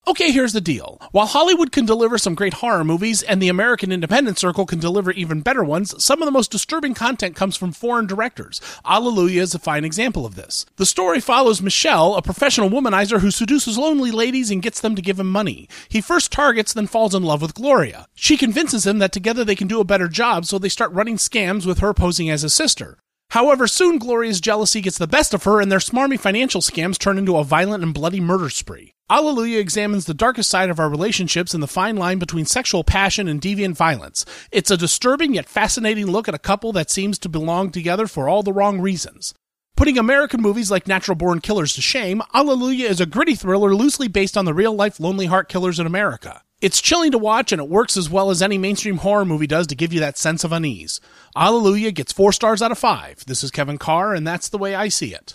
Okay, here's the deal. While Hollywood can deliver some great horror movies, and the American Independent Circle can deliver even better ones, some of the most disturbing content comes from foreign directors. Allelujah is a fine example of this. The story follows Michelle, a professional womanizer who seduces lonely ladies and gets them to give him money. He first targets, then falls in love with Gloria. She convinces him that together they can do a better job, so they start running scams with her posing as his sister. However, soon Gloria's jealousy gets the best of her, and their smarmy financial scams turn into a violent and bloody murder spree. Allelujah examines the darkest side of our relationships and the fine line between sexual passion and deviant violence. It's a disturbing yet fascinating look at a couple that seems to belong together for all the wrong reasons. Putting American movies like Natural Born Killers to shame, Allelujah is a gritty thriller loosely based on the real-life lonely heart killers in America. It's chilling to watch, and it works as well as any mainstream horror movie does to give you that sense of unease. Allelujah gets 4 stars out of 5. This is Kevin Carr, and that's the way I see it.